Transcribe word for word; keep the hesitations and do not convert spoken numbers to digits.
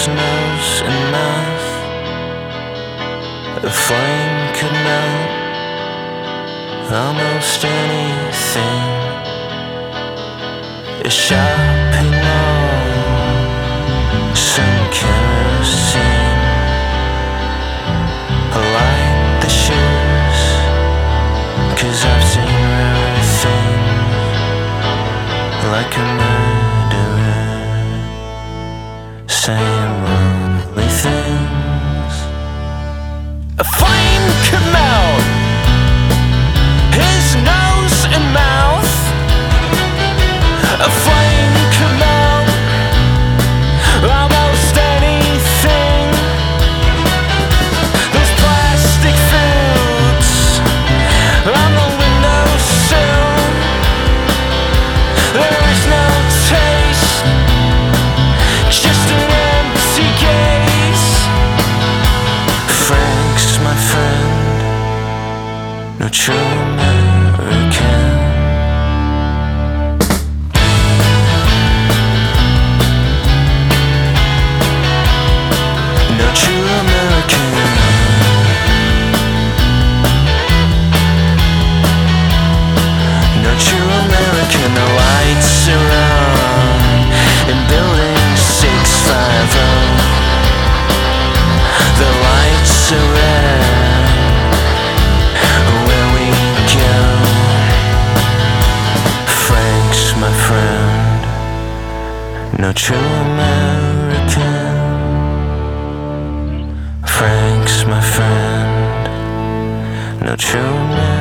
nose, and mouth. A flame could melt almost anything. A shopping mall, some kerosene. I like the shoes, 'cause I've seen rare things, like a murderer saying lonely things. A flame could melt his nose and mouth. A flame could melt almost anything. Those plastic foods on the windowsill, there is no taste, just an empty gaze. Frank's my friend, no true American. No true American. No true American. The lights are on in building six fifty. The lights are red where we go. Frank's my friend, no true American. Frank's my friend, no true American.